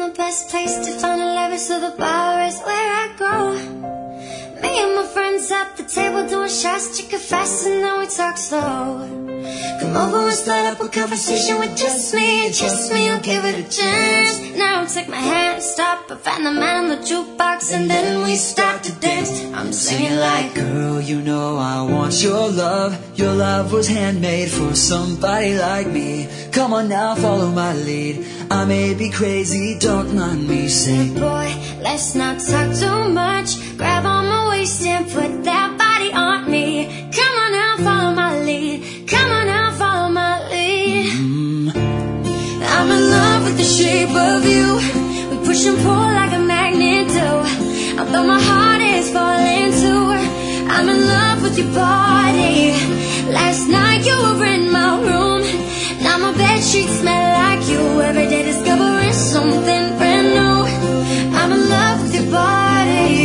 the best place to find a lover, so the bar is where I go. Me and my friends at the table doing shots, chicken fast, and then we talk slow. Come over and start up a conversation with just me, I'll give it a chance. Now take my hand, stop, and find the man on the jukebox, and then we start to dance. I'm singing like, girl, you know I want your love. Your love was handmade for somebody like me. Come on now, follow my lead. I may be crazy, don't mind me. Say, boy, let's not talk too much. Grab on my waist and put that body on me. Come on now, follow my lead. Come on now, follow my lead. I'm in love with the shape of you. We push and pull like a magnet do. Although my heart is falling too, I'm in love with your body. Last night you were in my room. Now my bedsheets smell like you. Every day discovering something brand new. I'm in love with your body.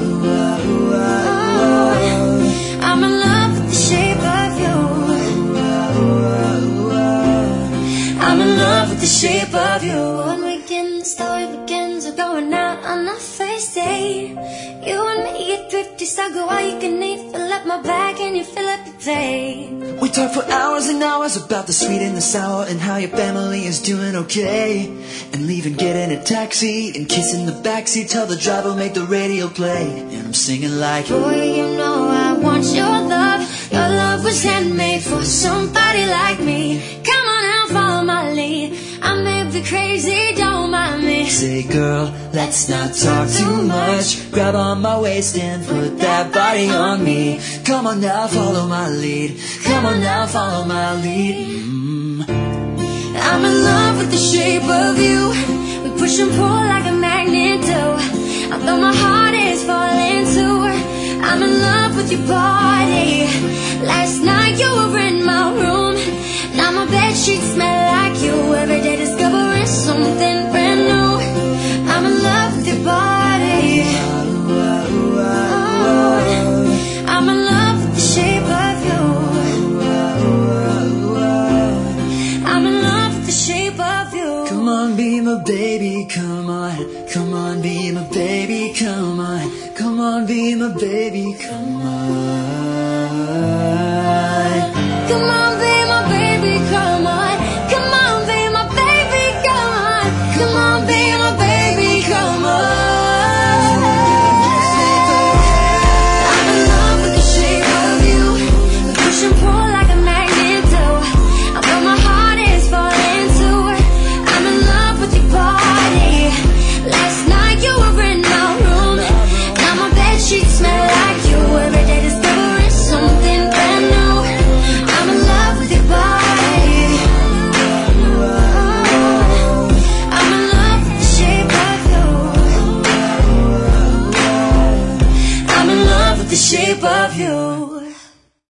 I'm in love with the shape of you. I'm in love with the shape of you. When we begin, the story begins. We're going out on our first date. You and me get thrifty, so go all you can eat. Fill up my bag and you fill up your plate. We talk for hours and hours about the sweet and the sour, and how your family is doing okay. And leaving, getting a taxi, and kissing the backseat. Tell the driver, make the radio play. And I'm singing like, boy, you know I want your love. Your love was handmade for somebody like me. Come on now, follow my lead. I may be crazy, don't mind me. Say, girl, let's not talk too much. Grab on my waist and put that body on me. Come on now, follow my lead. Come on now, follow my lead. I'm in love with the shape of you. We push and pull like a magnet do. Although my heart is falling too, I'm in love with your body. Last night you were in my room. Now my bedsheets smell like you. Every day discovering something brand new. I'm in love with your body. I'm in love with the shape of you. I'm in love with the shape of you. Come on, be my baby, come on. Come on, be my baby, come on. Come on, be my baby, come on.